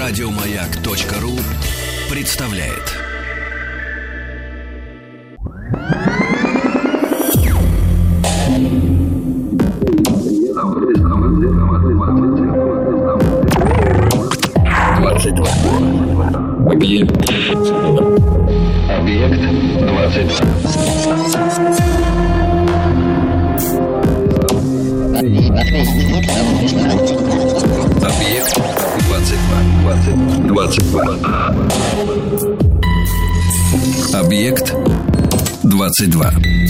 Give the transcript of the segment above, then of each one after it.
Радиомаяк.ру представляет. Объект 22. Объект 22.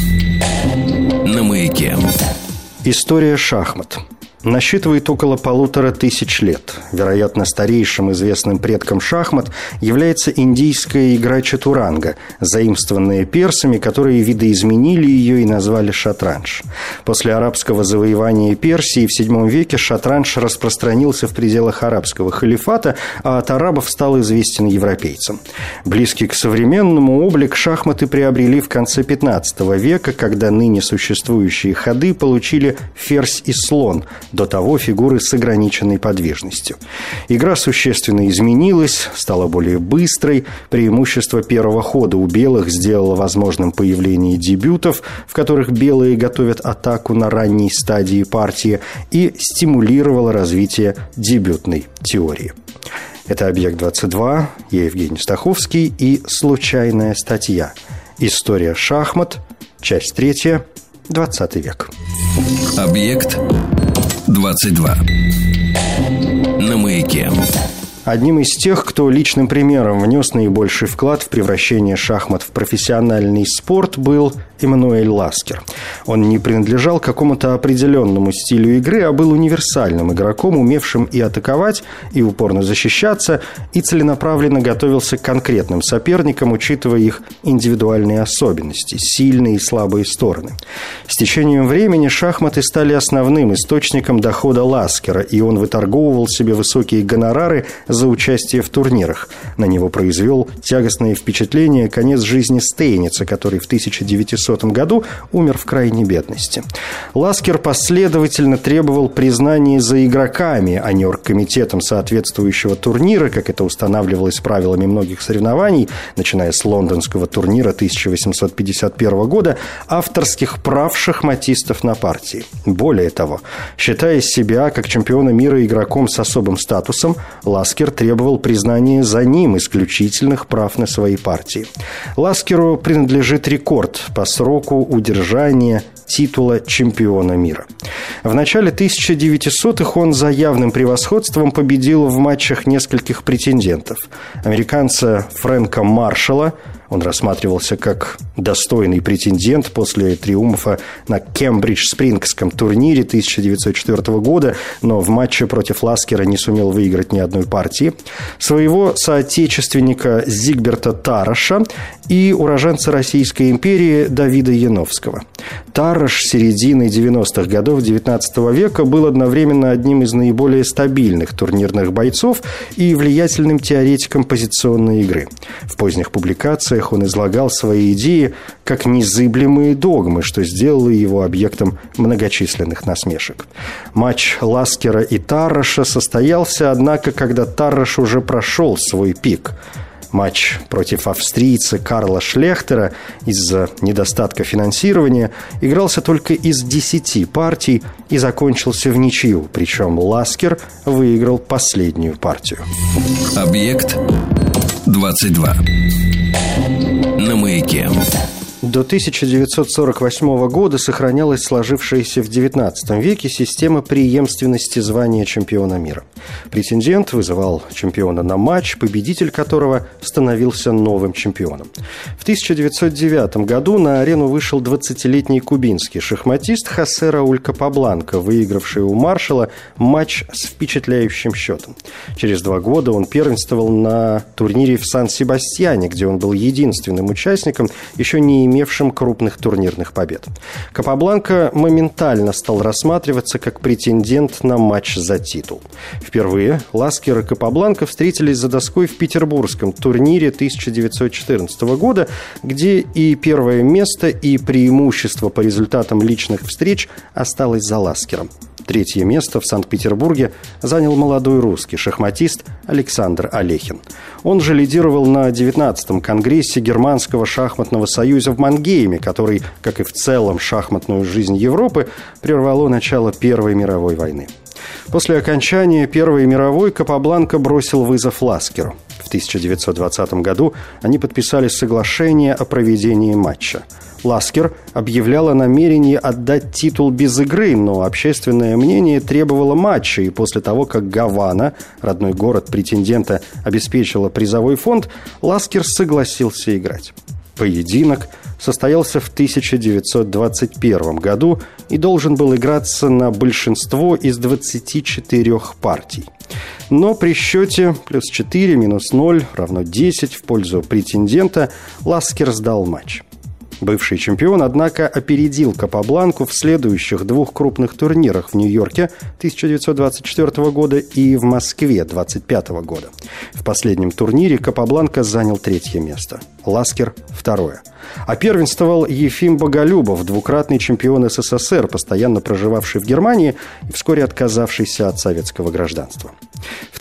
На маяке. История шахмат насчитывает около 1500 лет. Вероятно, старейшим известным предком шахмат является индийская игра чатуранга, заимствованная персами, которые видоизменили ее и назвали шатранж. После арабского завоевания Персии в VII веке шатранж распространился в пределах арабского халифата, а от арабов стал известен европейцам. Близкий к современному облик шахматы приобрели в конце XV века, когда ныне существующие ходы получили ферзь и слон, до того фигуры с ограниченной подвижностью. Игра существенно изменилась, стала более быстрой. Преимущество первого хода у белых сделало возможным появление дебютов, в которых белые готовят атаку на ранней стадии партии, и стимулировало развитие дебютной теории. Это «Объект 22», я Евгений Стаховский и «Случайная статья». История шахмат, часть 3, 20 век. Объект 22. На маяке. Одним из тех, кто личным примером внес наибольший вклад в превращение шахмат в профессиональный спорт, был Эммануэль Ласкер. Он не принадлежал к какому-то определенному стилю игры, а был универсальным игроком, умевшим и атаковать, и упорно защищаться, и целенаправленно готовился к конкретным соперникам, учитывая их индивидуальные особенности, сильные и слабые стороны. С течением времени шахматы стали основным источником дохода Ласкера, и он выторговывал себе высокие гонорары за участие в турнирах. На него произвел тягостное впечатление конец жизни Стейница, который в 1900 году умер в крайней бедности. Ласкер последовательно требовал признания за игроками, а не оргкомитетом соответствующего турнира, как это устанавливалось правилами многих соревнований, начиная с лондонского турнира 1851 года, авторских прав шахматистов на партии. Более того, считая себя как чемпиона мира игроком с особым статусом, Ласкер требовал признания за ним исключительных прав на свои партии. Ласкеру принадлежит рекорд по сроку удержания титула чемпиона мира. В начале 1900-х он за явным превосходством победил в матчах нескольких претендентов. Американца Фрэнка Маршалла, он рассматривался как достойный претендент после триумфа на Кембридж-Спрингском турнире 1904 года, но в матче против Ласкера не сумел выиграть ни одной партии. Своего соотечественника Зигберта Тараша и уроженца Российской империи Давида Яновского. Тараш с середины 90-х годов XIX века был одновременно одним из наиболее стабильных турнирных бойцов и влиятельным теоретиком позиционной игры. В поздних публикациях он излагал свои идеи как незыблемые догмы, что сделало его объектом многочисленных насмешек. Матч Ласкера и Тараша состоялся, однако, когда Тараш уже прошел свой пик. Матч против австрийца Карла Шлехтера из-за недостатка финансирования игрался только из 10 партий и закончился в ничью, причем Ласкер выиграл последнюю партию. Объект 22. На маяке. До 1948 года сохранялась сложившаяся в XIX веке система преемственности звания чемпиона мира. Претендент вызывал чемпиона на матч, победитель которого становился новым чемпионом. В 1909 году на арену вышел 20-летний кубинский шахматист Хосе Рауль Капабланка, выигравший у Маршалла матч с впечатляющим счетом. Через 2 года он первенствовал на турнире в Сан-Себастьяне, где он был единственным участником, еще не имевшим крупных турнирных побед. Капабланка моментально стал рассматриваться как претендент на матч за титул. Впервые Ласкер и Капабланка встретились за доской в петербургском турнире 1914 года, где и первое место, и преимущество по результатам личных встреч осталось за Ласкером. Третье место в Санкт-Петербурге занял молодой русский шахматист Александр Алехин. Он же лидировал на 19-м конгрессе Германского шахматного союза в Мангейме, который, как и в целом шахматную жизнь Европы, прервало начало Первой мировой войны. После окончания Первой мировой Капабланка бросил вызов Ласкеру. В 1920 году они подписали соглашение о проведении матча. Ласкер объявлял о намерении отдать титул без игры, но общественное мнение требовало матча, и после того, как Гавана, родной город претендента, обеспечила призовой фонд, Ласкер согласился играть. Поединок состоялся в 1921 году и должен был играться на большинство из 24 партий. Но при счете +4, -0 равно 10 в пользу претендента Ласкер сдал матч. Бывший чемпион, однако, опередил Капабланку в следующих двух крупных турнирах в Нью-Йорке 1924 года и в Москве 1925 года. В последнем турнире Капабланка занял третье место, Ласкер – второе. А первенствовал Ефим Боголюбов, двукратный чемпион СССР, постоянно проживавший в Германии и вскоре отказавшийся от советского гражданства. В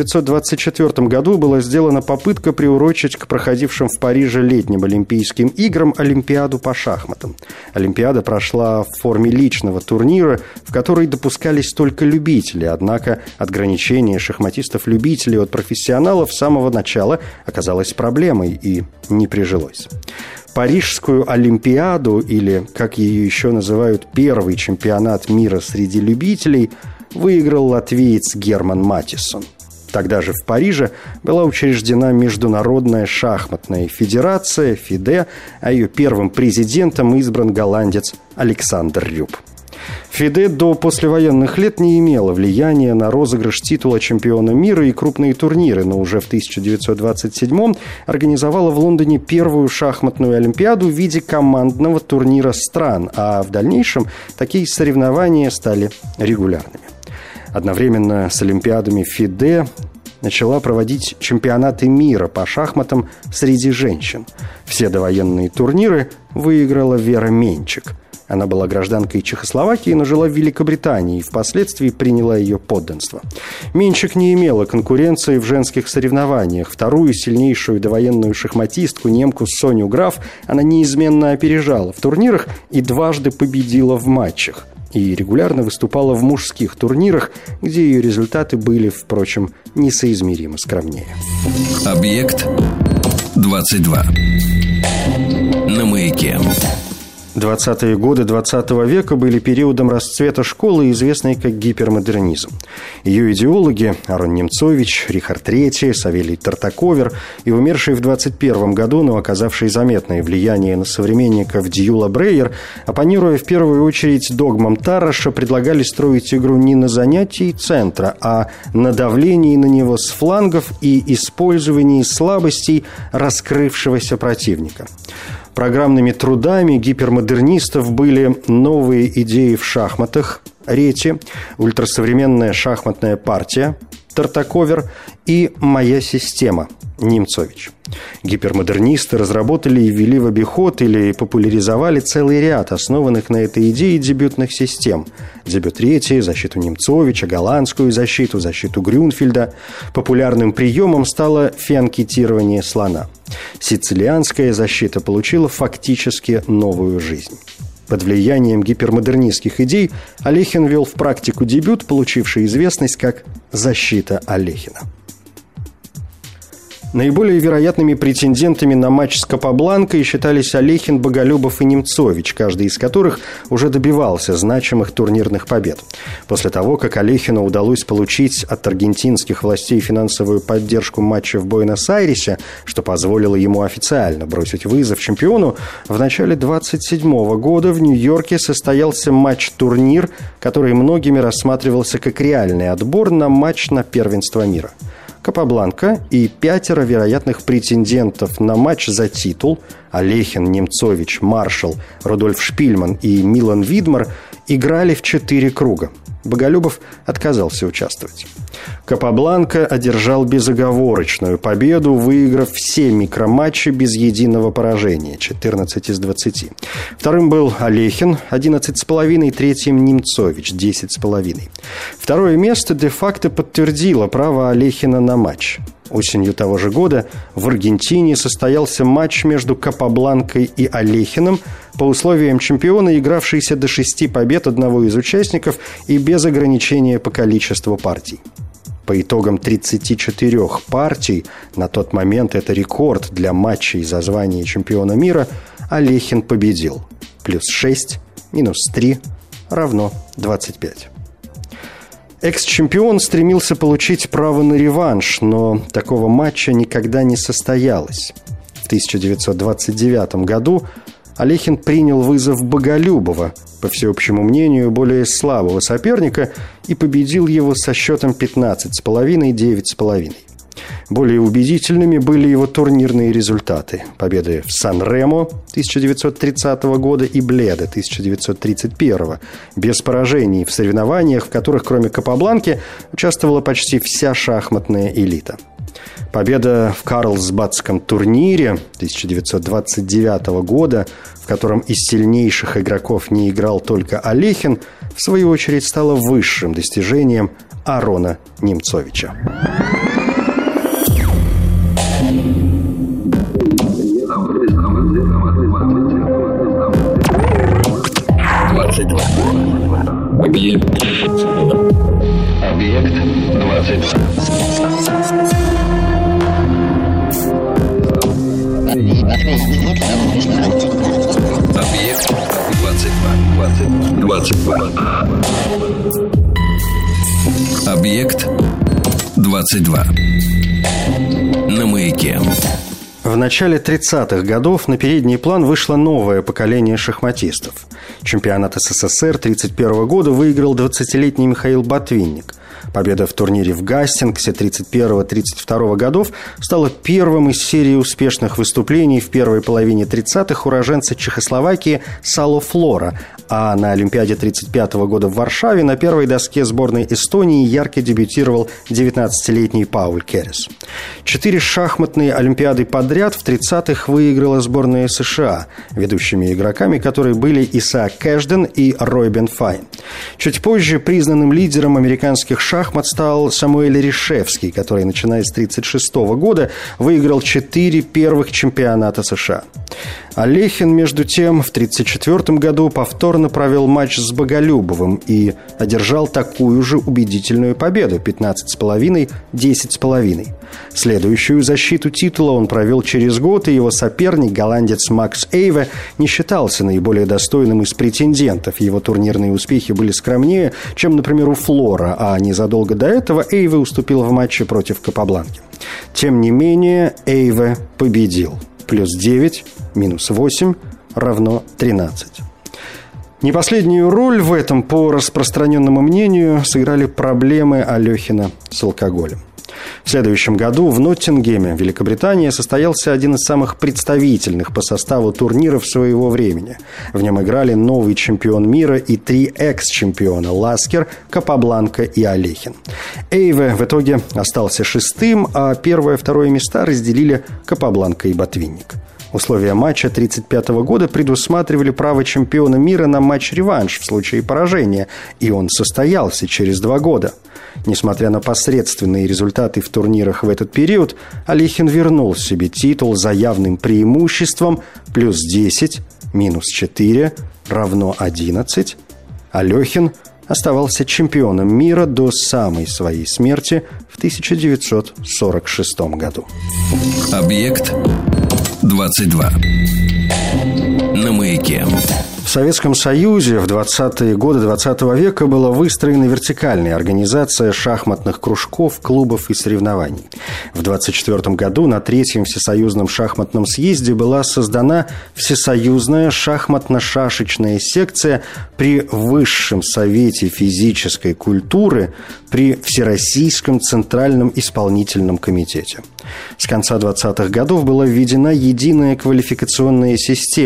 1924 году была сделана попытка приурочить к проходившим в Париже летним Олимпийским играм Олимпиаду по шахматам. Олимпиада прошла в форме личного турнира, в который допускались только любители, однако отграничение шахматистов-любителей от профессионалов с самого начала оказалось проблемой и не прижилось. Парижскую Олимпиаду, или, как ее еще называют, первый чемпионат мира среди любителей, выиграл латвиец Герман Матиссон. Тогда же в Париже была учреждена Международная шахматная федерация, ФИДЕ, а ее первым президентом избран голландец Александр Рюб. ФИДЕ до послевоенных лет не имела влияния на розыгрыш титула чемпиона мира и крупные турниры, но уже в 1927-м организовала в Лондоне первую шахматную олимпиаду в виде командного турнира стран, а в дальнейшем такие соревнования стали регулярными. Одновременно с олимпиадами ФИДЕ начала проводить чемпионаты мира по шахматам среди женщин. Все довоенные турниры выиграла Вера Менчик. Она была гражданкой Чехословакии, но жила в Великобритании и впоследствии приняла ее подданство. Менчик не имела конкуренции в женских соревнованиях. Вторую сильнейшую довоенную шахматистку, немку Соню Граф, она неизменно опережала в турнирах и дважды победила в матчах. И регулярно выступала в мужских турнирах, где ее результаты были, впрочем, несоизмеримо скромнее. Объект 22. На маяке. 20-е годы 20 века были периодом расцвета школы, известной как гипермодернизм. Ее идеологи Арон Немцович, Рихард III, Савелий Тартаковер и умерший в 21 году, но оказавший заметное влияние на современников Дьюла Брейер, оппонируя в первую очередь догмам Тараша, предлагали строить игру не на занятии центра, а на давлении на него с флангов и использовании слабостей раскрывшегося противника. Программными трудами гипермодернистов были новые идеи в шахматах Рети, ультрасовременная шахматная партия Тартаковер и «Моя система» Немцович. Гипермодернисты разработали и ввели в обиход или популяризовали целый ряд основанных на этой идее дебютных систем. Дебют Рети, защиту Немцовича, голландскую защиту Грюнфельда. Популярным приемом стало фианкетирование слона. Сицилианская защита получила фактически новую жизнь. Под влиянием гипермодернистских идей Алехин ввел в практику дебют, получивший известность как «защита Алехина». Наиболее вероятными претендентами на матч с Капабланкой считались Алехин, Боголюбов и Немцович, каждый из которых уже добивался значимых турнирных побед. После того, как Алехину удалось получить от аргентинских властей финансовую поддержку матча в Буэнос-Айресе, что позволило ему официально бросить вызов чемпиону, в начале 1927 года в Нью-Йорке состоялся матч-турнир, который многими рассматривался как реальный отбор на матч на первенство мира. Капабланка и 5 вероятных претендентов на матч за титул Алехин, Немцович, Маршал, Рудольф Шпильман и Милан Видмар играли в 4 круга. Боголюбов отказался участвовать. Капабланка одержал безоговорочную победу, выиграв все микроматчи без единого поражения – 14 из 20. Вторым был Алехин – 11,5, третьим – Немцович – 10,5. Второе место де-факто подтвердило право Алехина на матч. Осенью того же года в Аргентине состоялся матч между Капабланкой и Алехиным по условиям чемпиона, игравшийся до 6 побед одного из участников и без ограничения по количеству партий. По итогам 34 партий, на тот момент это рекорд для матчей за звание чемпиона мира, Алехин победил. +6, -3 равно 25. Экс-чемпион стремился получить право на реванш, но такого матча никогда не состоялось. В 1929 году Алехин принял вызов Боголюбова, по всеобщему мнению, более слабого соперника, и победил его со счетом 15,5 и 9,5. Более убедительными были его турнирные результаты. Победы в Сан-Ремо 1930 года и Бледа 1931, без поражений в соревнованиях, в которых кроме Капабланки участвовала почти вся шахматная элита. Победа в Карлсбадском турнире 1929 года, в котором из сильнейших игроков не играл только Алехин, в свою очередь стала высшим достижением Арона Немцовича. Объект 22. Объект 22. Объект 22. На маяке. В начале 30-х годов на передний план вышло новое поколение шахматистов. Чемпионат СССР 1931 года выиграл 20-летний Михаил Ботвинник. Победа в турнире в Гастингсе 1931-1932 годов стала первым из серии успешных выступлений в первой половине 30-х уроженца Чехословакии Сало Флора, а на Олимпиаде 1935 года в Варшаве на первой доске сборной Эстонии ярко дебютировал 19-летний Пауль Керес. 4 шахматные Олимпиады подряд в 30-х выиграла сборная США, ведущими игроками которые были Исаак Кэшден и Ройбен Файн. Чуть позже признанным лидером американских шахмат стал Самуэль Ришевский, который, начиная с 1936 года, выиграл 4 первых чемпионата США. Алехин, между тем, в 1934 году повторно провел матч с Боголюбовым и одержал такую же убедительную победу – 15,5, 10,5. Следующую защиту титула он провел через год, и его соперник, голландец Макс Эйве, не считался наиболее достойным из претендентов. Его турнирные успехи были скромнее, чем, например, у Флора, а незадолго до этого Эйве уступил в матче против Капабланки. Тем не менее, Эйве победил. +9, -8 равно 13. Не последнюю роль в этом, по распространенному мнению, сыграли проблемы Алехина с алкоголем. В следующем году в Ноттингеме, Великобритания, состоялся один из самых представительных по составу турниров своего времени. В нем играли новый чемпион мира и 3 экс-чемпиона – Ласкер, Капабланка и Алехин. Эйве в итоге остался 6-м, а 1-2 места разделили Капабланка и Ботвинник. Условия матча 1935 года предусматривали право чемпиона мира на матч-реванш в случае поражения, и он состоялся через 2 года. Несмотря на посредственные результаты в турнирах в этот период, Алехин вернул себе титул за явным преимуществом +10, -4 равно 11. Алехин оставался чемпионом мира до самой своей смерти в 1946 году. Объект 22. На маяке. В Советском Союзе в 20-е годы 20 века была выстроена вертикальная организация шахматных кружков, клубов и соревнований. В 1924 году на 3-м Всесоюзном шахматном съезде была создана Всесоюзная шахматно-шашечная секция при Высшем совете физической культуры при Всероссийском Центральном исполнительном комитете. С конца 20-х годов была введена единая квалификационная система,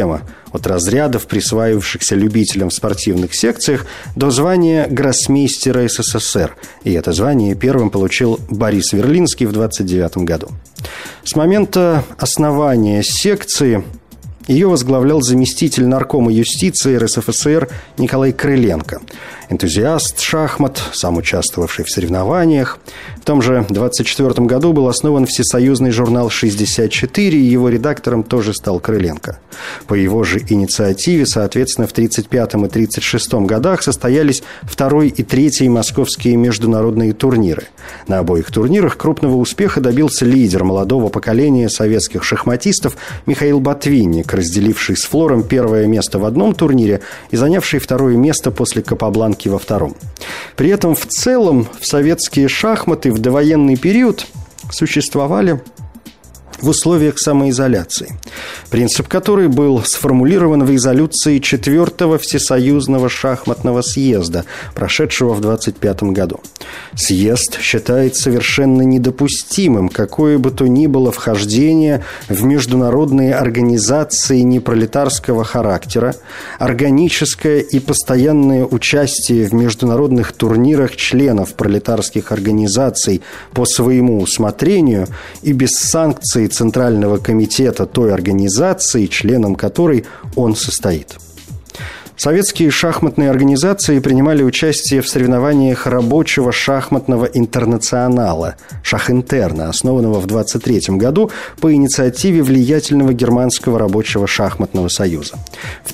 от разрядов, присваивавшихся любителям в спортивных секциях, до звания гроссмейстера СССР. И это звание первым получил Борис Верлинский в 1929 году. С момента основания секции ее возглавлял заместитель наркома юстиции РСФСР Николай Крыленко. Энтузиаст шахмат, сам участвовавший в соревнованиях. В том же 1924 году был основан всесоюзный журнал «64», и его редактором тоже стал Крыленко. По его же инициативе, соответственно, в 1935 и 1936 годах состоялись 2-й и 3-й московские международные турниры. На обоих турнирах крупного успеха добился лидер молодого поколения советских шахматистов Михаил Ботвинник, разделивший с Флором первое место в одном турнире и занявший второе место после Капабланки во втором. При этом в целом в советские шахматы в довоенный период существовали в условиях самоизоляции, принцип которой был сформулирован в резолюции 4-го Всесоюзного шахматного съезда, прошедшего в 1925 году. Съезд считает совершенно недопустимым какое бы то ни было вхождение в международные организации непролетарского характера, органическое и постоянное участие в международных турнирах членов пролетарских организаций по своему усмотрению и без санкций Центрального комитета той организации, членом которой он состоит. Советские шахматные организации принимали участие в соревнованиях рабочего шахматного интернационала «Шахинтерна», основанного в 1923 году по инициативе влиятельного германского рабочего шахматного союза. В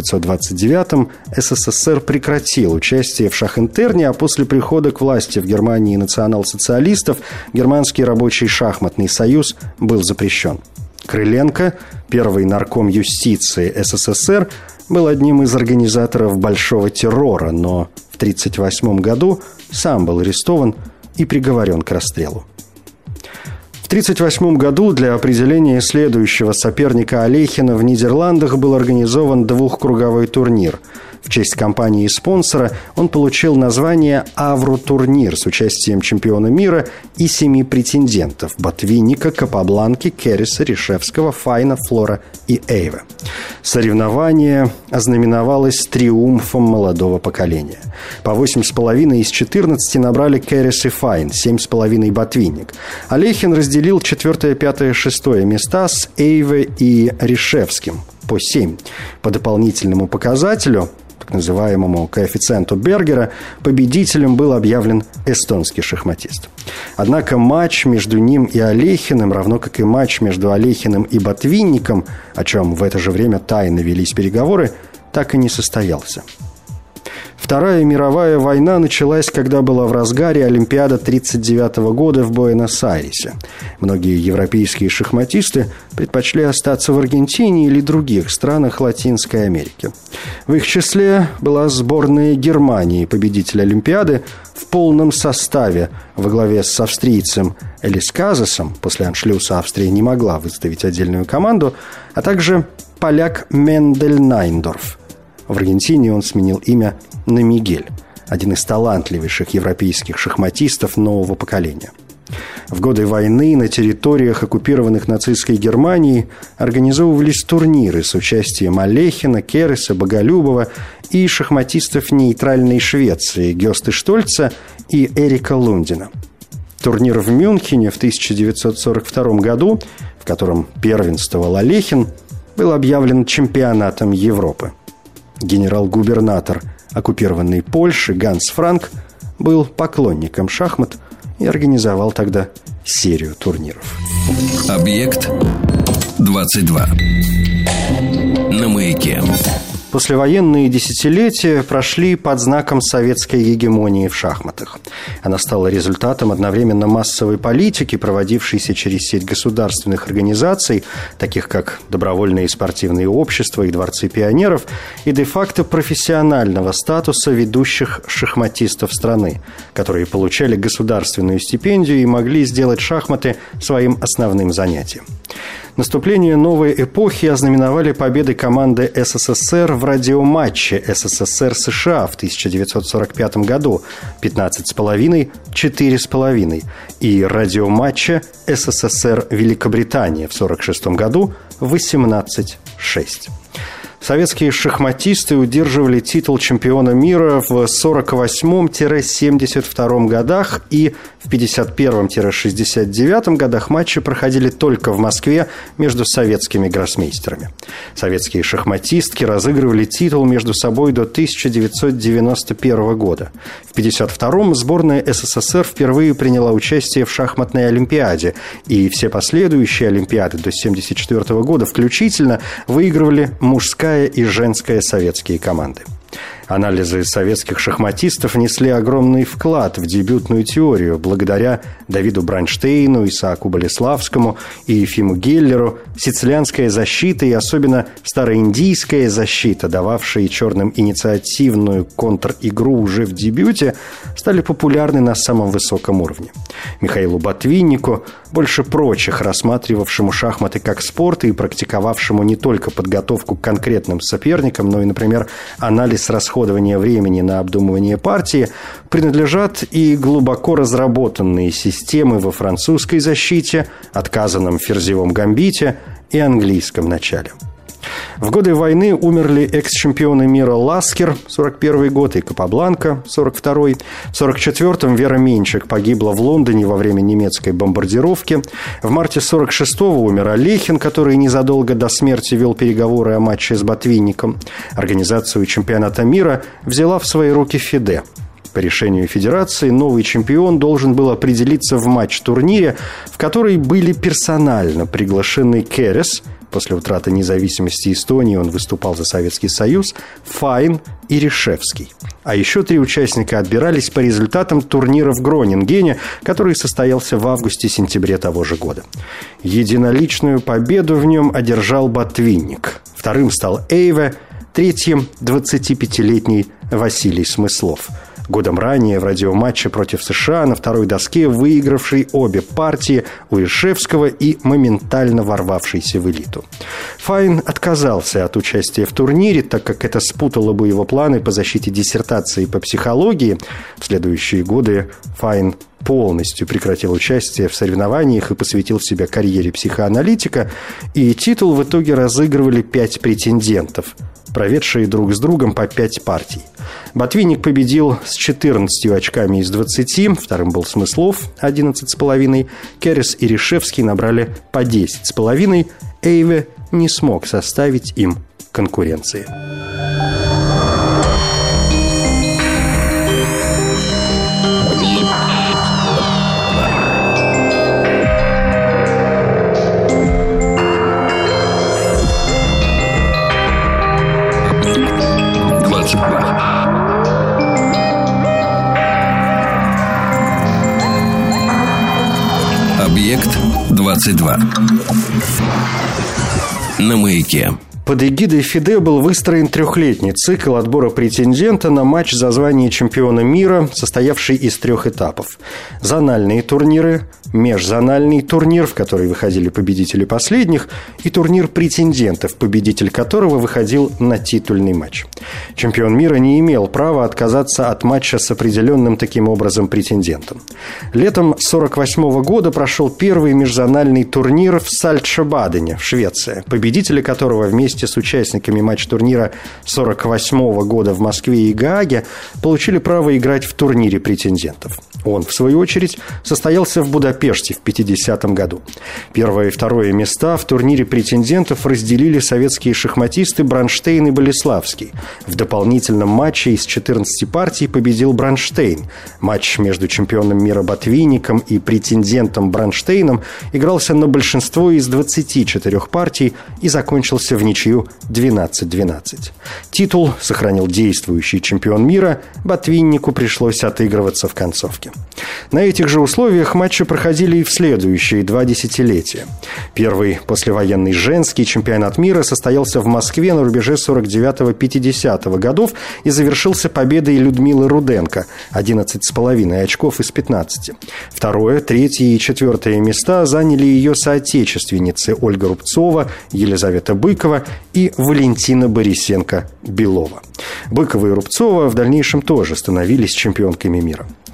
1929-м СССР прекратил участие в «Шахинтерне», а после прихода к власти в Германии национал-социалистов Германский рабочий шахматный союз был запрещен. Крыленко, первый нарком юстиции СССР, был одним из организаторов большого террора, но в 1938 году сам был арестован и приговорен к расстрелу. В 1938 году для определения следующего соперника Алехина в Нидерландах был организован двухкруговой турнир. В честь компании и спонсора он получил название «Авро-турнир» с участием чемпиона мира и 7 претендентов – Ботвинника, Капабланки, Керриса, Ришевского, Файна, Флора и Эйве. Соревнование ознаменовалось триумфом молодого поколения. По 8,5 из 14 набрали Керрис и Файн, 7,5 Ботвинник. Алехин разделил 4, 5, 6 места с Эйве и Ришевским по 7. По дополнительному показателю, так называемому коэффициенту Бергера, победителем был объявлен эстонский шахматист. Однако матч между ним и Алехиным, равно как и матч между Алехиным и Ботвинником, о чем в это же время тайно велись переговоры, так и не состоялся. Вторая мировая война началась, когда была в разгаре Олимпиада 1939 года в Буэнос-Айресе. Многие европейские шахматисты предпочли остаться в Аргентине или других странах Латинской Америки. В их числе была сборная Германии, победитель Олимпиады, в полном составе во главе с австрийцем Элис Казасом. После аншлюса Австрия не могла выставить отдельную команду, а также поляк Мендель Найндорф. В Аргентине он сменил имя на Мигель, один из талантливейших европейских шахматистов нового поколения. В годы войны на территориях, оккупированных нацистской Германией, организовывались турниры с участием Алехина, Керриса, Боголюбова и шахматистов нейтральной Швеции Гёсты Штольца и Эрика Лундина. Турнир в Мюнхене в 1942 году, в котором первенствовал Алехин, был объявлен чемпионатом Европы. Генерал-губернатор оккупированной Польши Ганс Франк был поклонником шахмат и организовал тогда серию турниров. Объект 22. На маяке. Послевоенные десятилетия прошли под знаком советской гегемонии в шахматах. Она стала результатом одновременно массовой политики, проводившейся через сеть государственных организаций, таких как добровольные спортивные общества и дворцы пионеров, и де-факто профессионального статуса ведущих шахматистов страны, которые получали государственную стипендию и могли сделать шахматы своим основным занятием. Наступление новой эпохи ознаменовали победы команды СССР в радиоматче СССР-США в 1945 году 15,5, 4,5 и радиоматче СССР-Великобритания в 1946 году 18,6. Советские шахматисты удерживали титул чемпиона мира в 48-72 годах, и в 51-69 годах матчи проходили только в Москве между советскими гроссмейстерами. Советские шахматистки разыгрывали титул между собой до 1991 года. В 1952-м сборная СССР впервые приняла участие в шахматной олимпиаде, и все последующие олимпиады до 1974 года включительно выигрывали мужская и женская советские команды. Анализы советских шахматистов внесли огромный вклад в дебютную теорию благодаря Давиду Бронштейну, Исааку Болеславскому и Ефиму Геллеру. Сицилианская защита и особенно староиндийская защита, дававшие черным инициативную контр-игру уже в дебюте, стали популярны на самом высоком уровне. Михаилу Ботвиннику, больше прочих рассматривавшему шахматы как спорт и практиковавшему не только подготовку к конкретным соперникам, но и, например, анализ расходования времени на обдумывание партии, принадлежат и глубоко разработанные системы во французской защите, отказанном ферзевом гамбите и английском начале. В годы войны умерли экс-чемпионы мира Ласкер, 41 год, и Капабланка, 42-й. В 44-м Вера Менчик погибла в Лондоне во время немецкой бомбардировки. В марте 46-го умер Олехин, который незадолго до смерти вел переговоры о матче с Ботвинником. Организацию чемпионата мира взяла в свои руки ФИДЕ. По решению Федерации новый чемпион должен был определиться в матч-турнире, в который были персонально приглашены Керес. После утраты независимости Эстонии он выступал за Советский Союз, Файн и Ришевский. А еще 3 участника отбирались по результатам турнира в Гронингене, который состоялся в августе-сентябре того же года. Единоличную победу в нем одержал Ботвинник. Вторым стал Эйве, третьим – 25-летний Василий Смыслов. Годом ранее в радиоматче против США на второй доске выигравший обе партии у Ишевского и моментально ворвавшийся в элиту. Файн отказался от участия в турнире, так как это спутало бы его планы по защите диссертации по психологии. В следующие годы Файн полностью прекратил участие в соревнованиях и посвятил себя карьере психоаналитика, и титул в итоге разыгрывали 5 претендентов, проведшие друг с другом по 5 партий. Ботвинник победил с 14 очками из 20, вторым был Смыслов, 11,5, Керес и Ришевский набрали по 10,5, Эйве не смог составить им конкуренции. Объект 22. На маяке. Под эгидой ФИДЕ был выстроен 3-летний цикл отбора претендента на матч за звание чемпиона мира, состоявший из 3 этапов. Зональные турниры, межзональный турнир, в который выходили победители последних, и турнир претендентов, победитель которого выходил на титульный матч. Чемпион мира не имел права отказаться от матча с определенным таким образом претендентом. Летом 1948 года прошел первый межзональный турнир в Сальтшебадене, в Швеции, победители которого вместе с участниками матч-турнира 1948 года в Москве и Гааге получили право играть в турнире претендентов. Он, в свою очередь, состоялся в Будапеште в 1950 году. Первое и второе места в турнире претендентов разделили советские шахматисты Бронштейн и Болеславский. В дополнительном матче из 14 партий победил Бронштейн. Матч между чемпионом мира Ботвинником и претендентом Бронштейном игрался на большинство из 24 партий и закончился в ничью 12-12. Титул сохранил действующий чемпион мира, Ботвиннику пришлось отыгрываться в концовке. На этих же условиях матчи проходили и в следующие 2 десятилетия. Первый послевоенный женский чемпионат мира состоялся в Москве на рубеже 49-50 годов и завершился победой Людмилы Руденко, 11,5 очков из 15. Второе, третье и четвертое места заняли ее соотечественницы Ольга Рубцова, Елизавета Быкова и Валентина Борисенко-Белова. Быкова и Рубцова в дальнейшем тоже становились чемпионками мира.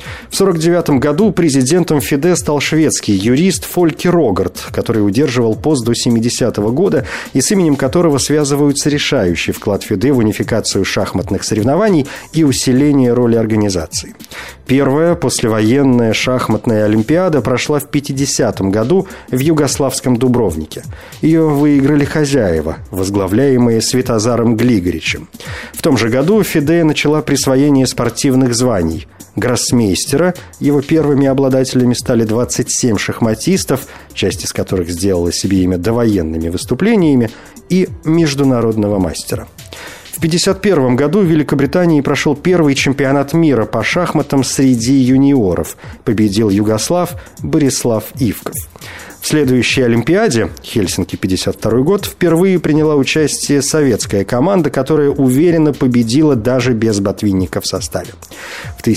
В 1949 году президентом ФИДЕ стал шведский юрист Фолькер Рогард, который удерживал пост до 1970 года и с именем которого связываются решающий вклад ФИДЕ в унификацию шахматных соревнований и усиление роли организации. Первая послевоенная шахматная олимпиада прошла в 1950 году в югославском Дубровнике. Ее выиграли хозяева, возглавляемые Светозаром Глигоричем. В том же году ФИДЕ начала присвоение спортивных званий – гроссмейстера. Его первыми обладателями стали 27 шахматистов, часть из которых сделала себе имя довоенными выступлениями, и международного мастера. В 1951 году в Великобритании прошел первый чемпионат мира по шахматам среди юниоров. Победил югослав Борислав Ивков. В следующей Олимпиаде, Хельсинки 1952 год, впервые приняла участие советская команда, которая уверенно победила даже без Ботвинника в составе. В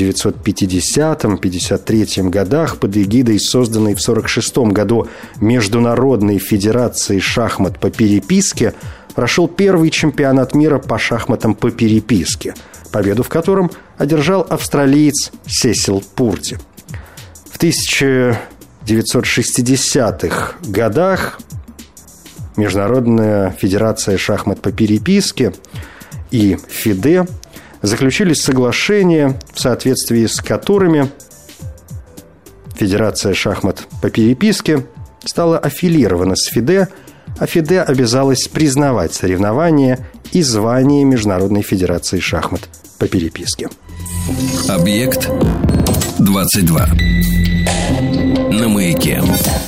1950-1953 годах под эгидой созданной в 1946 году Международной федерации шахмат по переписке прошел первый чемпионат мира по шахматам по переписке, победу в котором одержал австралиец Сесил Пурди. В 1960-х годах Международная федерация шахмат по переписке и ФИДЕ заключили соглашения, в соответствии с которыми Федерация шахмат по переписке стала аффилирована с ФИДЕ, а ФИДЕ обязалась признавать соревнования и звание Международной федерации шахмат по переписке. Объект 22. На маяке.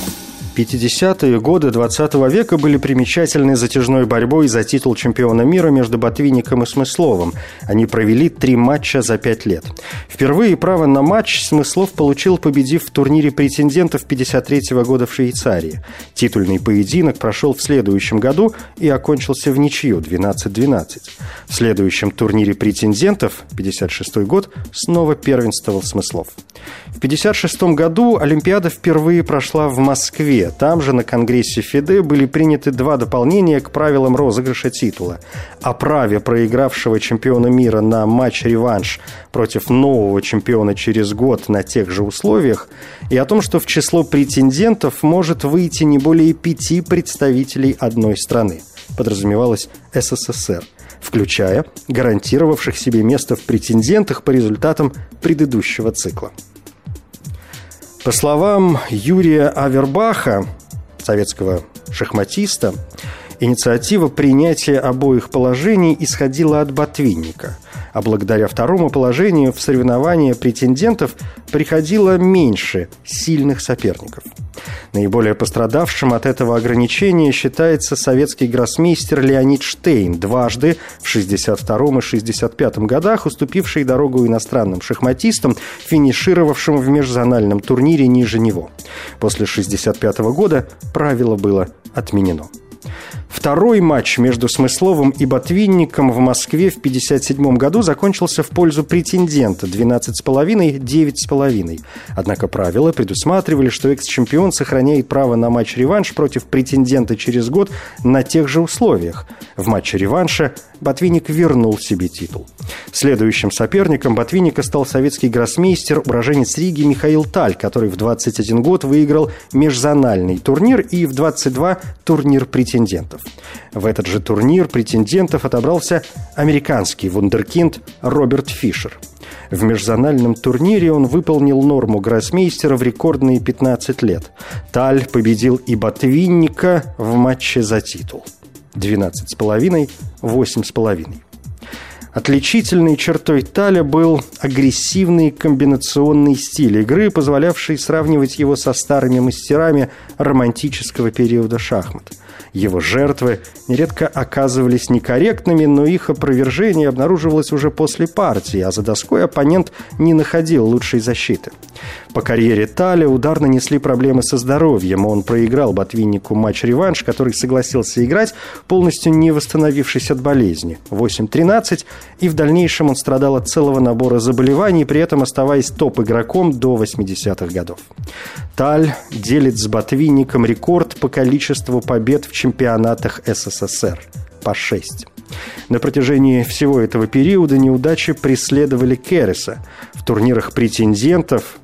50-е годы 20 века были примечательны затяжной борьбой за титул чемпиона мира между Ботвинником и Смысловым. Они провели 3 матча за 5 лет. Впервые право на матч Смыслов получил, победив в турнире претендентов 1953 года в Швейцарии. Титульный поединок прошел в следующем году и окончился в ничью 12-12. В следующем турнире претендентов, 1956 год, снова первенствовал Смыслов. В 1956 году Олимпиада впервые прошла в Москве. Там же на Конгрессе ФИДЕ были приняты 2 дополнения к правилам розыгрыша титула. О праве проигравшего чемпиона мира на матч-реванш против нового чемпиона через год на тех же условиях и о том, что в число претендентов может выйти не более 5 представителей одной страны. Подразумевалось СССР, включая гарантировавших себе место в претендентах по результатам предыдущего цикла. По словам Юрия Авербаха, советского шахматиста, инициатива принятия обоих положений исходила от Ботвинника, а благодаря второму положению в соревнования претендентов приходило меньше сильных соперников. Наиболее пострадавшим от этого ограничения считается советский гроссмейстер Леонид Штейн, дважды в 1962 и 1965 годах уступивший дорогу иностранным шахматистам, финишировавшим в межзональном турнире ниже него. После 1965 года правило было отменено. Второй матч между Смысловым и Ботвинником в Москве в 1957 году закончился в пользу претендента 12,5-9,5. Однако правила предусматривали, что экс-чемпион сохраняет право на матч-реванш против претендента через год на тех же условиях. В матче реванша Ботвинник вернул себе титул. Следующим соперником Ботвинника стал советский гроссмейстер, уроженец Риги Михаил Таль, который в 21 год выиграл межзональный турнир и в 22 турнир претендентов. В этот же турнир претендентов отобрался американский вундеркинд Роберт Фишер. В межзональном турнире он выполнил норму гроссмейстера в рекордные 15 лет. Таль победил и Ботвинника в матче за титул. 12,5, 8,5. Отличительной чертой Таля был агрессивный комбинационный стиль игры, позволявший сравнивать его со старыми мастерами романтического периода шахмат. Его жертвы нередко оказывались некорректными, но их опровержение обнаруживалось уже после партии, а за доской оппонент не находил лучшей защиты. По карьере Таля удар нанесли проблемы со здоровьем. Он проиграл Ботвиннику матч-реванш, который согласился играть, полностью не восстановившись от болезни, 8-13, и в дальнейшем он страдал от целого набора заболеваний, при этом оставаясь топ-игроком до 80-х годов. Таль делит с Ботвинником рекорд по количеству побед в чемпионатах СССР – по 6. На протяжении всего этого периода неудачи преследовали Керреса. В турнирах претендентов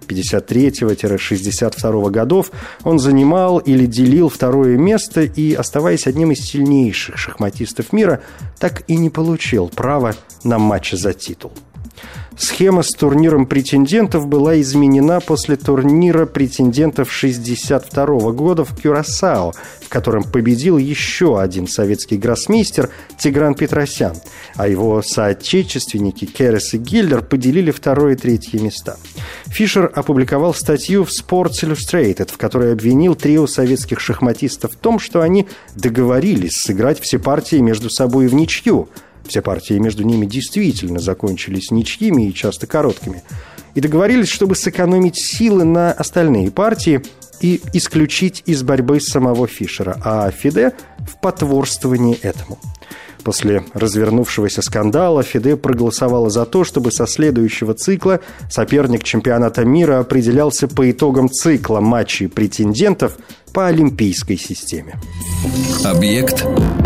53-62 годов он занимал или делил второе место и, оставаясь одним из сильнейших шахматистов мира, так и не получил права на матч за титул. Схема с турниром претендентов была изменена после турнира претендентов 1962 года в Кюрасао, в котором победил еще один советский гроссмейстер Тигран Петросян, а его соотечественники Керрес и Гиллер поделили второе и третье места. Фишер опубликовал статью в Sports Illustrated, в которой обвинил трио советских шахматистов в том, что они договорились сыграть все партии между собой в ничью. Все партии между ними действительно закончились ничьими и часто короткими. И договорились, чтобы сэкономить силы на остальные партии и исключить из борьбы самого Фишера, а Фиде в потворствовании этому. После развернувшегося скандала Фиде проголосовала за то, чтобы со следующего цикла соперник чемпионата мира определялся по итогам цикла матчей претендентов по олимпийской системе. Объект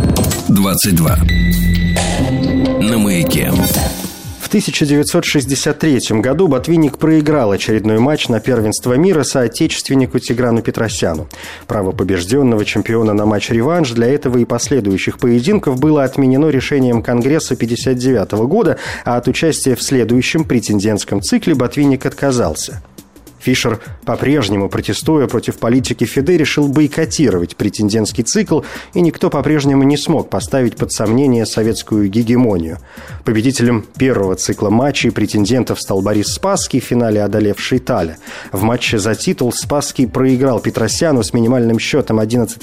22. На маяке. В 1963 году Ботвинник проиграл очередной матч на первенство мира соотечественнику Тиграну Петросяну. Право побежденного чемпиона на матч-реванш для этого и последующих поединков было отменено решением Конгресса 1959 года, а от участия в следующем претендентском цикле Ботвинник отказался. Фишер, по-прежнему протестуя против политики Фиде, решил бойкотировать претендентский цикл, и никто по-прежнему не смог поставить под сомнение советскую гегемонию. Победителем первого цикла матчей претендентов стал Борис Спасский, в финале одолевший Таля. В матче за титул Спасский проиграл Петросяну с минимальным счетом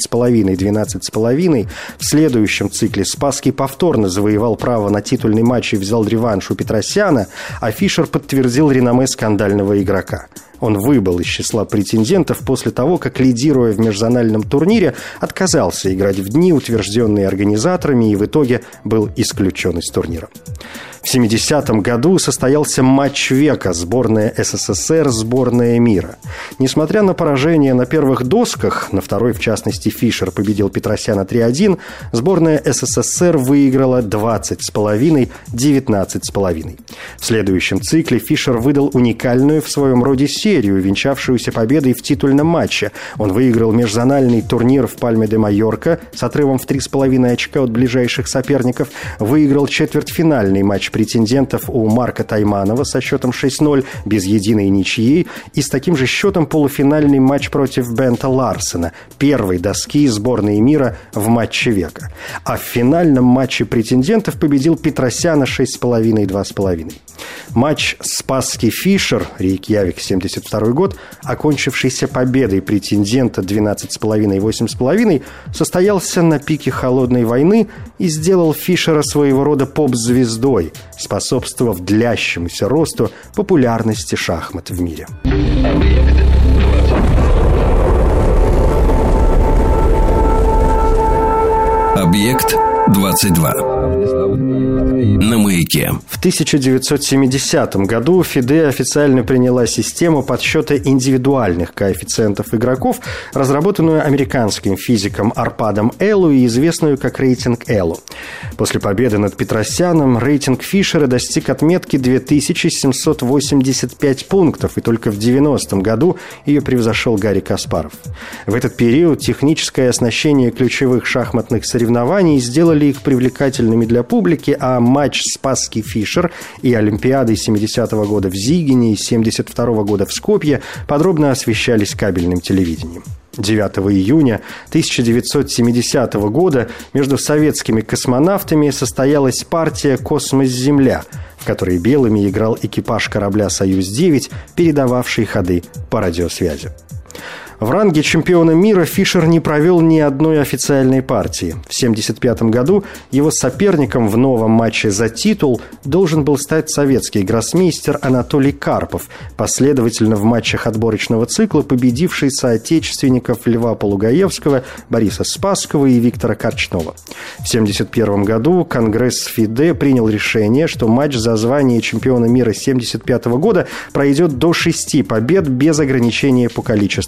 11,5-12,5. В следующем цикле Спасский повторно завоевал право на титульный матч и взял реванш у Петросяна, а Фишер подтвердил реноме скандального игрока. Он выбыл из числа претендентов после того, как, лидируя в межзональном турнире, отказался играть в дни, утвержденные организаторами, и в итоге был исключен из турнира. В 70-м году состоялся матч века: сборная СССР, сборная мира. Несмотря на поражение на первых досках, на второй, в частности, Фишер победил Петросяна 3-1, сборная СССР выиграла 20,5, 19,5. В следующем цикле Фишер выдал уникальную в своем роде серию, венчавшуюся победой в титульном матче. Он выиграл межзональный турнир в Пальме-де-Майорка с отрывом в 3,5 очка от ближайших соперников, выиграл четвертьфинальный матч претендентов у Марка Тайманова со счетом 6-0 без единой ничьей и с таким же счетом полуфинальный матч против Бента Ларсена, первой доски сборной мира в матче века. А в финальном матче претендентов победил Петросяна 6,5 и 2,5. Матч Спасский-Фишер, Рейкьявик, 72 год, окончившийся победой претендента 12,5 и 8,5, состоялся на пике холодной войны и сделал Фишера своего рода поп-звездой, способствовав длящемуся росту популярности шахмат в мире. Объект 22. На маяке. В 1970 году ФИДЕ официально приняла систему подсчета индивидуальных коэффициентов игроков, разработанную американским физиком Арпадом Эллу и известную как рейтинг Эллу. После победы над Петросяном рейтинг Фишера достиг отметки 2785 пунктов, и только в 90-м году ее превзошел Гарри Каспаров. В этот период техническое оснащение ключевых шахматных соревнований сделали их привлекательными для публики, а матч Спасский-Фишер и Олимпиады 70-го года в Зигине и 72-го года в Скопье подробно освещались кабельным телевидением. 9 июня 1970 года между советскими космонавтами состоялась партия «Космос-Земля», в которой белыми играл экипаж корабля «Союз-9», передававший ходы по радиосвязи. В ранге чемпиона мира Фишер не провел ни одной официальной партии. В 1975 году его соперником в новом матче за титул должен был стать советский гроссмейстер Анатолий Карпов, последовательно в матчах отборочного цикла победивший соотечественников Льва Полугаевского, Бориса Спасского и Виктора Корчнова. В 1971 году Конгресс ФИДЕ принял решение, что матч за звание чемпиона мира 1975 года пройдет до 6 побед без ограничения по количеству партий.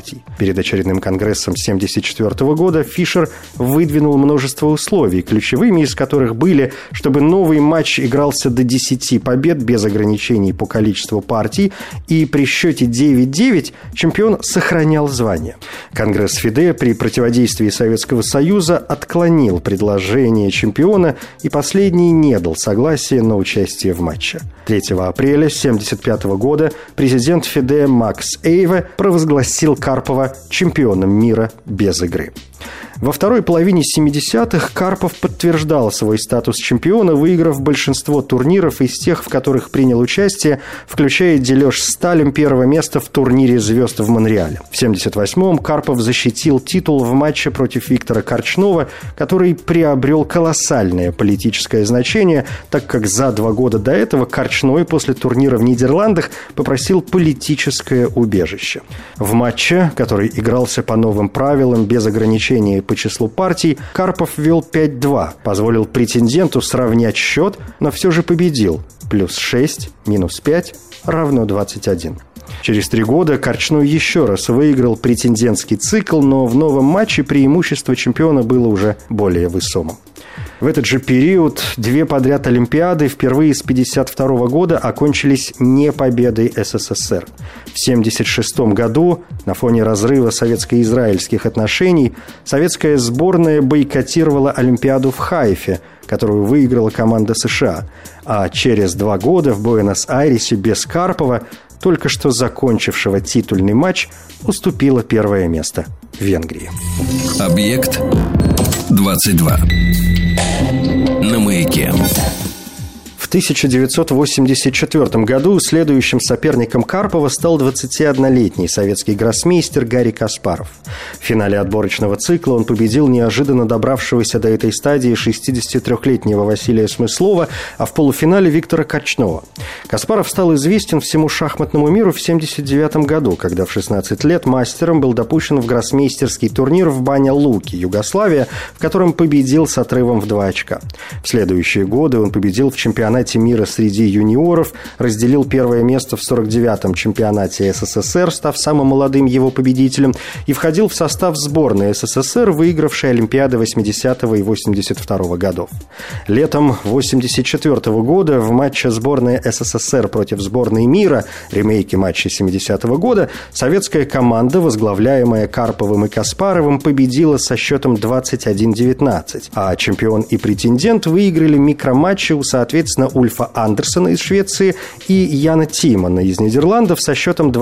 партий. Перед очередным конгрессом 1974 года Фишер выдвинул множество условий, ключевыми из которых были, чтобы новый матч игрался до 10 побед без ограничений по количеству партий, и при счете 9-9 чемпион сохранял звание. Конгресс ФИДЕ при противодействии Советского Союза отклонил предложение чемпиона, и последний не дал согласия на участие в матче. 3 апреля 1975 года президент ФИДЕ Макс Эйве провозгласил Карпова чемпионом мира без игры. Во второй половине 70-х Карпов подтверждал свой статус чемпиона, выиграв большинство турниров из тех, в которых принял участие, включая дележ с Сталем первого места в турнире звезд в Монреале. В 1978-м Карпов защитил титул в матче против Виктора Корчнова, который приобрел колоссальное политическое значение, так как за 2 года до этого Корчной после турнира в Нидерландах попросил политическое убежище. В матче, который игрался по новым правилам без ограничений по числу партий, Карпов вел 5-2, позволил претенденту сравнять счет, но все же победил. +6, -5 равно 21. Через 3 года Корчной еще раз выиграл претендентский цикл, но в новом матче преимущество чемпиона было уже более весомым. В этот же период 2 подряд Олимпиады впервые с 1952 года окончились не победой СССР. В 1976 году на фоне разрыва советско-израильских отношений советская сборная бойкотировала Олимпиаду в Хайфе, которую выиграла команда США. А через 2 года в Буэнос-Айресе без Карпова, только что закончившего титульный матч, уступила первое место Венгрии. Объект 22. На маяке. В 1984 году следующим соперником Карпова стал 21-летний советский гроссмейстер Гарри Каспаров. В финале отборочного цикла он победил неожиданно добравшегося до этой стадии 63-летнего Василия Смыслова, а в полуфинале Виктора Корчнова. Каспаров стал известен всему шахматному миру в 1979 году, когда в 16 лет мастером был допущен в гроссмейстерский турнир в Баня-Луки, Югославия, в котором победил с отрывом в 2 очка. В следующие годы он победил в чемпионате мира среди юниоров, разделил первое место в 49-м чемпионате СССР, став самым молодым его победителем, и входил в состав сборной СССР, выигравшей Олимпиады 80-го и 82-го годов. Летом 84-го года в матче сборной СССР против сборной мира, ремейке матча 70-го года, советская команда, возглавляемая Карповым и Каспаровым, победила со счетом 21-19, а чемпион и претендент выиграли микроматчи у, соответственно, Ульфа Андерсона из Швеции и Яна Тимана из Нидерландов со счетом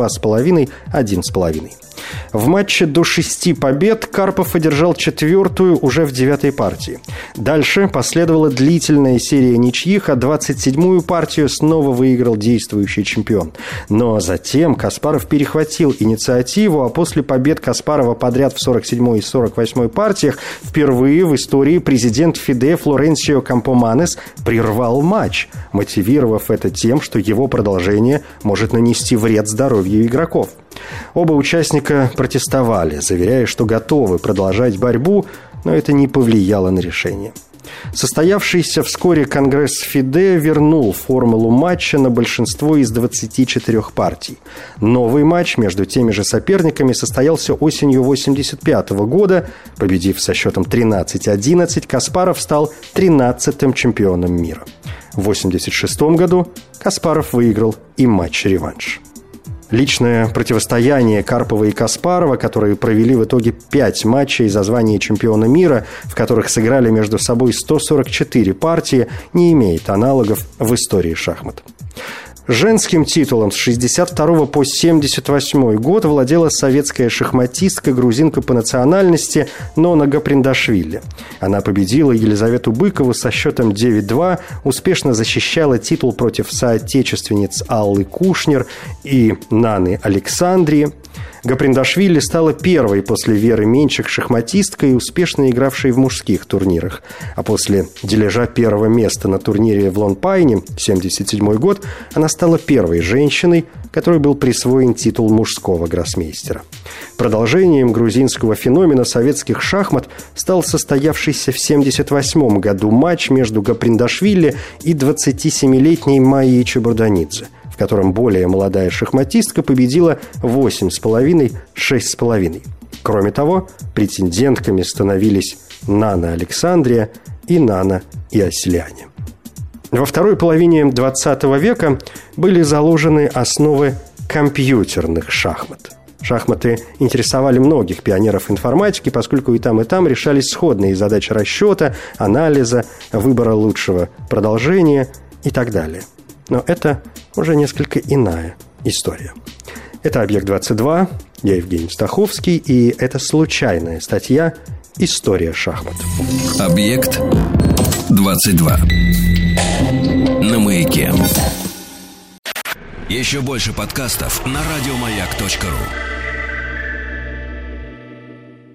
2,5-1,5. В матче до 6 побед Карпов одержал 4-ю уже в 9-й партии. Дальше последовала длительная серия ничьих, а 27-ю партию снова выиграл действующий чемпион. Но затем Каспаров перехватил инициативу, а после побед Каспарова подряд в 47-й и 48-й партиях впервые в истории президент ФИДЕ Флоренсио Кампоманес прервал матч, мотивировав это тем, что его продолжение может нанести вред здоровью игроков. Оба участника протестовали, заверяя, что готовы продолжать борьбу, но это не повлияло на решение. Состоявшийся вскоре Конгресс ФИДЕ вернул формулу матча на большинство из 24 партий. Новый матч между теми же соперниками состоялся осенью 1985 года. Победив со счетом 13-11, Каспаров стал 13-м чемпионом мира. В 1986 году Каспаров выиграл и матч-реванш. Личное противостояние Карпова и Каспарова, которые провели в итоге 5 матчей за звание чемпиона мира, в которых сыграли между собой 144 партии, не имеет аналогов в истории шахмат. Женским титулом с 1962 по 1978 год владела советская шахматистка, грузинка по национальности Нона Гаприндашвили. Она победила Елизавету Быкову со счетом 9-2, успешно защищала титул против соотечественниц Аллы Кушнер и Наны Александрии. Гаприндашвили стала первой после Веры Менчик шахматисткой, успешно игравшей в мужских турнирах. А после дележа первого места на турнире в Лонпайне, 1977 год, она стала первой женщиной, которой был присвоен титул мужского гроссмейстера. Продолжением грузинского феномена советских шахмат стал состоявшийся в 1978 году матч между Гаприндашвили и 27-летней Майей Чебурданидзе, в котором более молодая шахматистка победила 8,5, 6,5. Кроме того, претендентками становились Нана Александрия и Нана Иосельяне. Во второй половине XX века были заложены основы компьютерных шахмат. Шахматы интересовали многих пионеров информатики, поскольку и там решались сходные задачи расчета, анализа, выбора лучшего продолжения и так далее. Но это уже несколько иная история. Это «Объект-22», я Евгений Стаховский, и это случайная статья «История шахмат». «Объект-22» на Маяке. Еще больше подкастов на радиомаяк.ру.